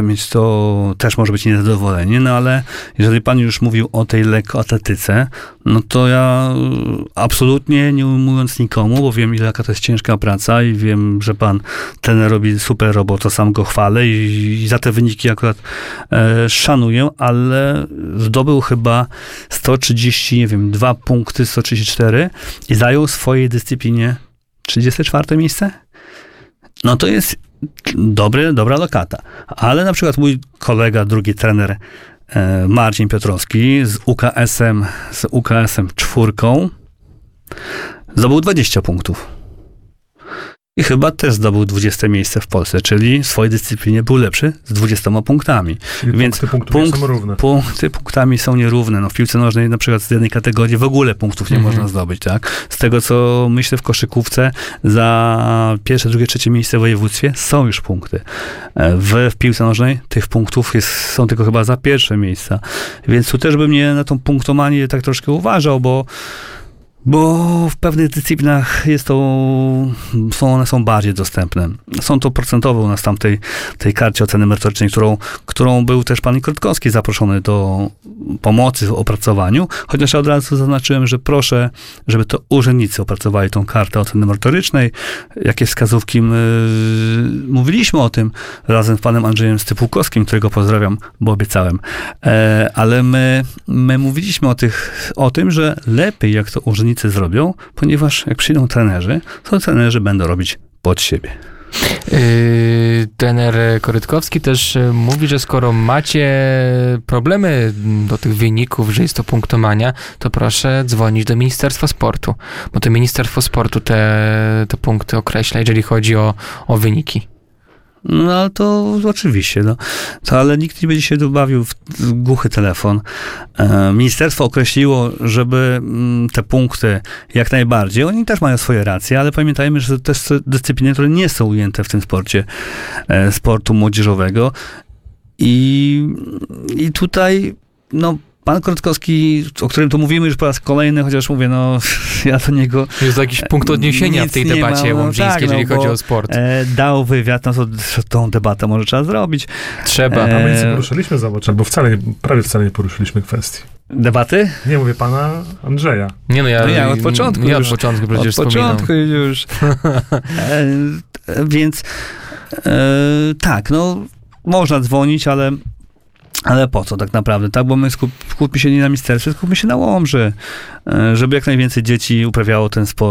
też może być niezadowolenie, no ale jeżeli pan już mówił o tej lekkoatletyce, no to ja absolutnie nie ujmując nikomu, bo wiem, jaka to jest ciężka praca i wiem, że pan ten robi super robotę, sam go chwalę i za te wyniki akurat szanuję, ale zdobył chyba 132 punkty, 134 i zajął w swojej dyscyplinie 34 miejsce? No to jest dobra lokata. Ale na przykład mój kolega, drugi trener Marcin Piotrowski z UKS-em 4 zdobył 20 punktów. I chyba też zdobył 20 miejsce w Polsce, czyli w swojej dyscyplinie był lepszy z 20 punktami. Czyli więc punkty są równe. Punkty punktami są nierówne. No, w piłce nożnej na przykład z jednej kategorii w ogóle punktów nie można zdobyć, tak? Z tego, co myślę, w koszykówce za pierwsze, drugie, trzecie miejsce w województwie są już punkty. W piłce nożnej tych punktów są tylko chyba za pierwsze miejsca. Więc tu też bym nie na tą punktomanię tak troszkę uważał, bo w pewnych dyscyplinach one są bardziej dostępne. Są to procentowe u nas tam tej karcie oceny merytorycznej, którą był też pan Krótkowski zaproszony do pomocy w opracowaniu, chociaż od razu zaznaczyłem, że proszę, żeby to urzędnicy opracowali tą kartę oceny merytorycznej. Jakie wskazówki mówiliśmy o tym razem z panem Andrzejem Stypułkowskim, którego pozdrawiam, bo obiecałem. Ale my mówiliśmy o tym, że lepiej jak to urzędnicy zrobią, ponieważ jak przyjdą trenerzy, to trenerzy będą robić pod siebie. Trener Korytkowski też mówi, że skoro macie problemy do tych wyników, że jest to punktomania, to proszę dzwonić do Ministerstwa Sportu, bo to Ministerstwo Sportu te punkty określa, jeżeli chodzi o wyniki. No to oczywiście, ale nikt nie będzie się bawił w głuchy telefon. Ministerstwo określiło, żeby te punkty jak najbardziej, oni też mają swoje racje, ale pamiętajmy, że to też są dyscypliny, które nie są ujęte w tym sportu młodzieżowego i tutaj, pan Krótkowski, o którym tu mówimy już po raz kolejny, chociaż mówię, ja do niego... Jest jakiś punkt odniesienia w tej debacie łomżyńskiej, jeżeli chodzi o sport. Dał wywiad, to tą debatę może trzeba zrobić. Trzeba. A my nic nie poruszyliśmy, zobacz, albo prawie wcale nie poruszyliśmy kwestii. Debaty? Nie, mówię pana Andrzeja. Nie ja od początku już. Od początku przecież wspominam. Od początku już. Więc tak, można dzwonić, ale po co tak naprawdę, tak? Bo my skupmy się nie na ministerstwie, skupmy się na Łomży, żeby jak najwięcej dzieci uprawiało ten sport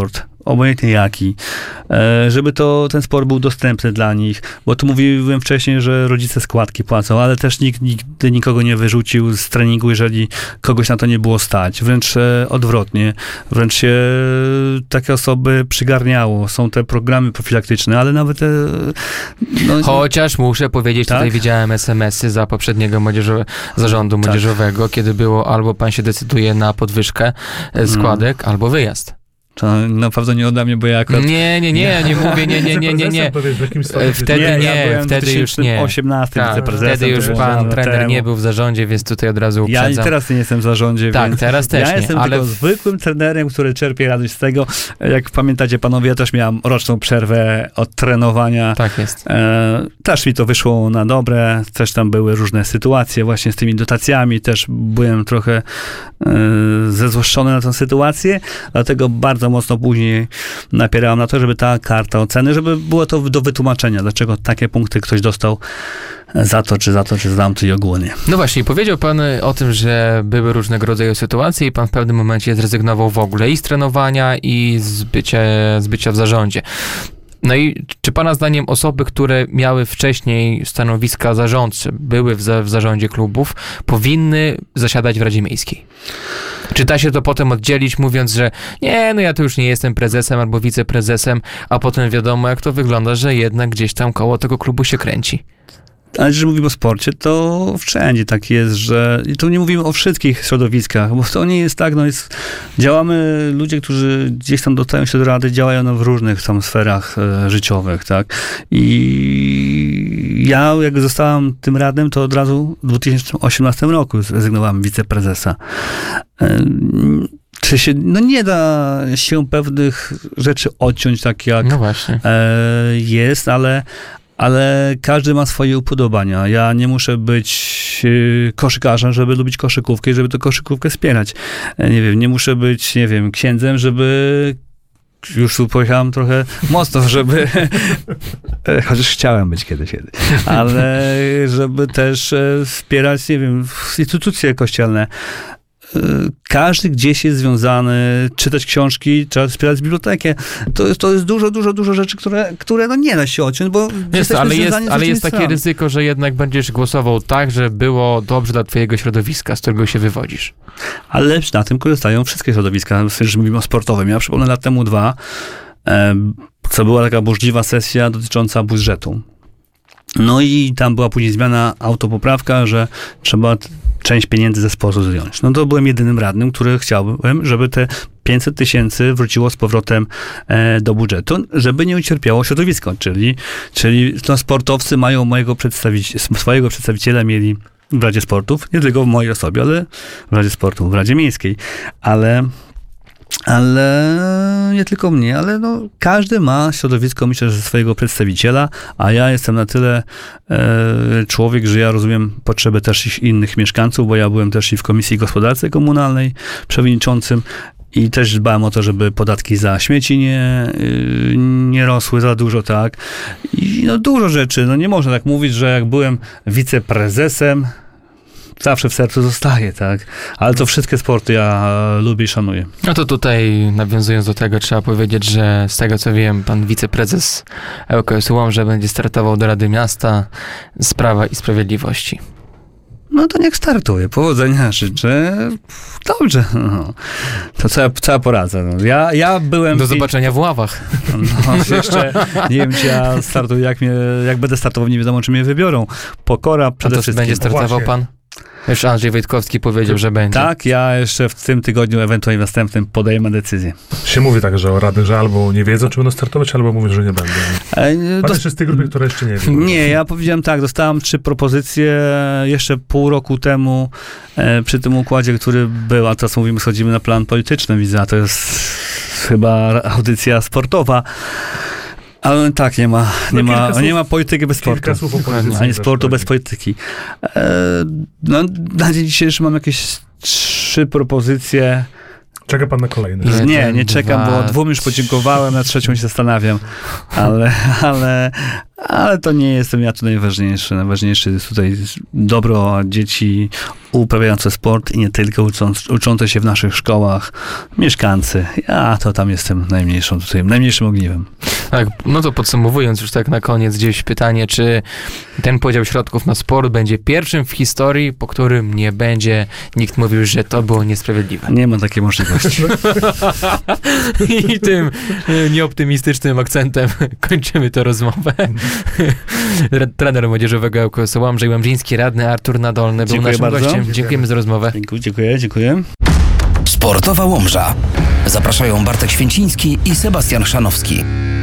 obojętnie jaki, żeby ten sport był dostępny dla nich, bo tu mówiłem wcześniej, że rodzice składki płacą, ale też nikt nigdy nikogo nie wyrzucił z treningu, jeżeli kogoś na to nie było stać. Wręcz odwrotnie. Wręcz się takie osoby przygarniało. Są te programy profilaktyczne, ale nawet Chociaż muszę powiedzieć, tak? Tutaj widziałem SMS-y za poprzedniego zarządu młodzieżowego, kiedy było albo pan się decyduje na podwyżkę składek, albo wyjazd. To na pewno nie ode mnie, bo ja akurat... Nie mówię, nie. Wtedy już nie. 18 wiceprezesem. Wtedy już pan trener nie był w zarządzie, więc tutaj od razu uprzedzam. Ja teraz nie jestem w zarządzie, tak, więc teraz też ja nie, jestem ale tylko zwykłym trenerem, który czerpie radość z tego. Jak pamiętacie panowie, ja też miałem roczną przerwę od trenowania. Tak jest. Też mi to wyszło na dobre, też tam były różne sytuacje właśnie z tymi dotacjami, też byłem trochę zezłoszczony na tę sytuację, dlatego bardzo mocno później napierałem na to, żeby ta karta oceny, żeby było to do wytłumaczenia, dlaczego takie punkty ktoś dostał za to, czy za tamto i ogólnie. No właśnie, powiedział pan o tym, że były różnego rodzaju sytuacje i pan w pewnym momencie zrezygnował w ogóle i z trenowania, i z bycia w zarządzie. No i czy pana zdaniem osoby, które miały wcześniej stanowiska zarządcze, były w zarządzie klubów, powinny zasiadać w Radzie Miejskiej? Czy da się to potem oddzielić, mówiąc, że nie, no ja to już nie jestem prezesem albo wiceprezesem, a potem wiadomo, jak to wygląda, że jednak gdzieś tam koło tego klubu się kręci? Ale jeżeli mówimy o sporcie, to wszędzie tak jest, że i tu nie mówimy o wszystkich środowiskach, bo to nie jest tak, działamy, ludzie, którzy gdzieś tam dostają się do rady, działają w różnych tam sferach życiowych, tak? I ja, jak zostałem tym radnym, to od razu w 2018 roku zrezygnowałem wiceprezesa. Czy się, nie da się pewnych rzeczy odciąć tak jak jest, ale każdy ma swoje upodobania. Ja nie muszę być koszykarzem, żeby lubić koszykówkę i żeby tę koszykówkę wspierać. Nie muszę być, księdzem, żeby... Już tu pojechałem trochę mocno, żeby... Chociaż chciałem być kiedyś, ale żeby też wspierać, instytucje kościelne. Każdy gdzieś jest związany, czytać książki, trzeba wspierać bibliotekę. To jest dużo rzeczy, które nie da się odciąć, bo ale jest takie ryzyko, że jednak będziesz głosował tak, że było dobrze dla twojego środowiska, z którego się wywodzisz. Ale na tym korzystają wszystkie środowiska, że mówimy o sportowym. Ja przypomnę lat temu 2, co była taka burzliwa sesja dotycząca budżetu. No i tam była później zmiana, autopoprawka, że trzeba część pieniędzy ze sportu zdjąć. No to byłem jedynym radnym, który chciałbym, żeby te 500 000 wróciło z powrotem do budżetu, żeby nie ucierpiało środowisko, czyli sportowcy mają swojego przedstawiciela mieli w Radzie Sportów, nie tylko w mojej osobie, ale w Radzie Sportów, w Radzie Miejskiej, ale nie tylko mnie, ale każdy ma środowisko, myślę, że swojego przedstawiciela, a ja jestem na tyle człowiek, że ja rozumiem potrzeby też innych mieszkańców, bo ja byłem też i w Komisji Gospodarczej Komunalnej przewodniczącym i też dbałem o to, żeby podatki za śmieci nie rosły za dużo, tak. I dużo rzeczy, nie można tak mówić, że jak byłem wiceprezesem, zawsze w sercu zostaje, tak? Ale to wszystkie sporty ja lubię i szanuję. No to tutaj, nawiązując do tego, trzeba powiedzieć, że z tego co wiem, pan wiceprezes ŁKS Łomża będzie startował do Rady Miasta z Prawa i Sprawiedliwości. No to niech startuje. Powodzenia życzę. Dobrze. To co ja poradzę. Ja byłem... Do zobaczenia w ławach. Jeszcze nie wiem, czy ja startuję, jak będę startował, nie wiadomo, czy mnie wybiorą. Pokora przede wszystkim. Będzie startował pan? Już Andrzej Wojtkowski powiedział, że będzie. Tak, ja jeszcze w tym tygodniu, ewentualnie w następnym podejmę decyzję. Się mówi tak, że o radnych, że albo nie wiedzą, czy będą startować, albo mówią, że nie będą. Pan jeszcze z tej grupy, która jeszcze nie wie. Nie, ja powiedziałem tak, dostałem 3 propozycje jeszcze pół roku temu przy tym układzie, który był, a teraz mówimy, schodzimy na plan polityczny, widzę, a to jest chyba audycja sportowa. Ale tak, nie ma polityki bez sportu. Ani sportu bez polityki. Na dzień dzisiejszy mam jakieś 3 propozycje. Czeka pan na kolejny. Nie czekam, bo 2 już podziękowałem, na 3 się zastanawiam, ale to nie jestem ja tu najważniejszy. Najważniejsze jest tutaj dobro dzieci uprawiające sport i nie tylko uczące się w naszych szkołach, mieszkańcy. Ja to tam jestem najmniejszym ogniwem. Tak, no to podsumowując już tak na koniec gdzieś pytanie, czy ten podział środków na sport będzie pierwszym w historii, po którym nie będzie nikt mówił, że to było niesprawiedliwe. Nie ma takiej możliwości. I tym nieoptymistycznym akcentem kończymy tę rozmowę. Trener młodzieżowego ŁKS Łomża i łomżyński radny Artur Nadolny był Dziękuję naszym bardzo. gościem. Dziękujemy za rozmowę. Dziękuję. Sportowa Łomża. Zapraszają Bartek Święciński i Sebastian Chrzanowski.